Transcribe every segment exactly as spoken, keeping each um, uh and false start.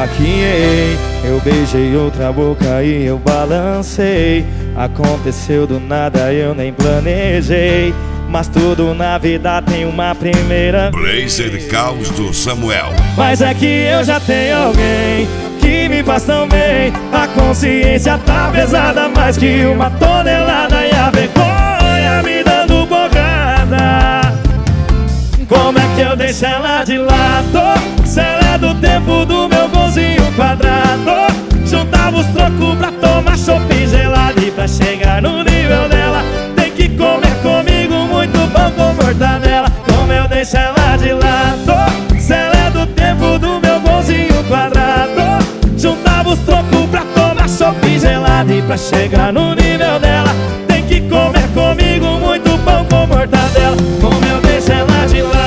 Baquinhei, eu beijei outra boca e eu balancei. Aconteceu do nada, eu nem planejei. Mas tudo na vida tem uma primeira. Blazer Caos do Samuel. Mas é que eu já tenho alguém que me faz tão bem. A consciência tá pesada mais que uma tonelada. E a vergonha me dando porrada. Como é que eu deixo ela de lado? Se ela é do tempo do meu golzinho quadrado. Juntava os trocos pra tomar chopp gelado. E pra chegar no nível dela tem que comer comigo muito pão com mortadela. Como eu deixo ela de lado? Se ela é do tempo do meu golzinho quadrado. Juntava os trocos pra tomar chopp gelado. E pra chegar no nível dela tem que comer comigo muito pão com mortadela. Como eu deixo ela de lado?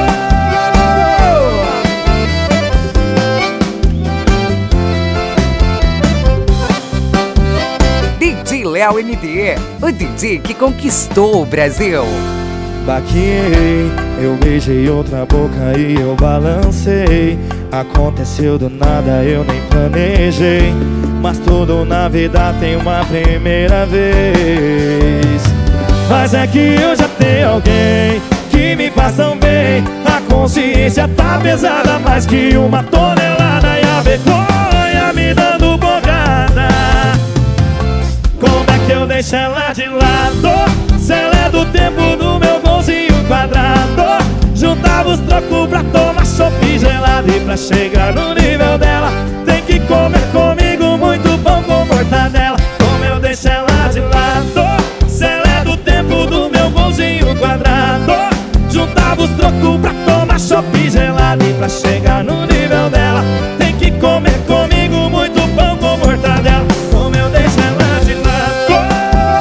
D J Léo M D, o D J que conquistou o Brasil. Baquinhei, eu beijei outra boca e eu balancei. Aconteceu do nada, eu nem planejei. Mas tudo na vida tem uma primeira vez. Mas é que eu já tenho alguém que me faz tão bem. A consciência tá pesada mais que uma tonelada. E a vergonha me dando porrada. Como é que eu deixo ela de lado? Se ela é do tempo do meu golzinho quadrado. Juntava os trocos pra tomar chopp gelado. E pra chegar no nível dela tem que comer comigo muito pão com mortadela. Como eu deixo ela de lado? Se ela é do tempo do meu golzinho quadrado. Juntava os trocos pra tomar chopp gelado. E pra chegar no nível dela tem que comer comigo muito pão com mortadela. Como eu deixo ela de lado?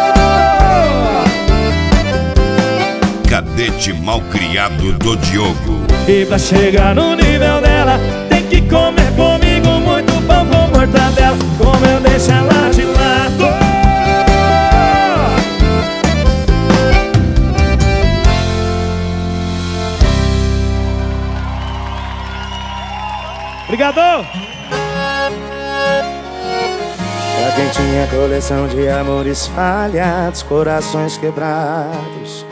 Cadete malcriado do Diogo. E pra chegar no nível dela tem que comer comigo muito pão com mortadela. Como eu deixo ela de lado? Obrigado! Pra quem tinha coleção de amores falhados, corações quebrados,